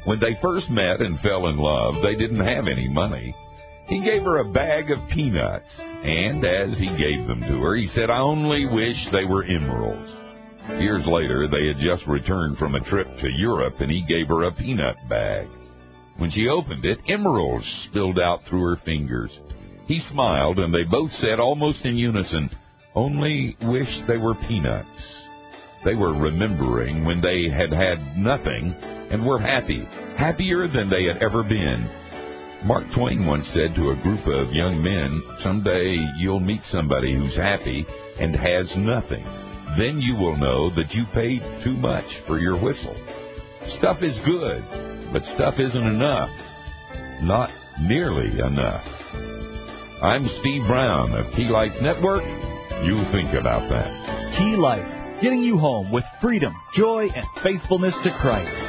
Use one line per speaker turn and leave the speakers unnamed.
When they first met and fell in love, they didn't have any money. He gave her a bag of peanuts, and as he gave them to her, he said, "I only wish they were emeralds." Years later, they had just returned from a trip to Europe, and he gave her a peanut bag. When she opened it, emeralds spilled out through her fingers. He smiled, and they both said almost in unison, "Only wish they were peanuts." They were remembering when they had had nothing and were happy, happier than they had ever been. Mark Twain once said to a group of young men, "Someday you'll meet somebody who's happy and has nothing. Then you will know that you paid too much for your whistle." Stuff is good, but stuff isn't enough. Not nearly enough. I'm Steve Brown of Key Life Network. You think about that.
Key Life, getting you home with freedom, joy, and faithfulness to Christ.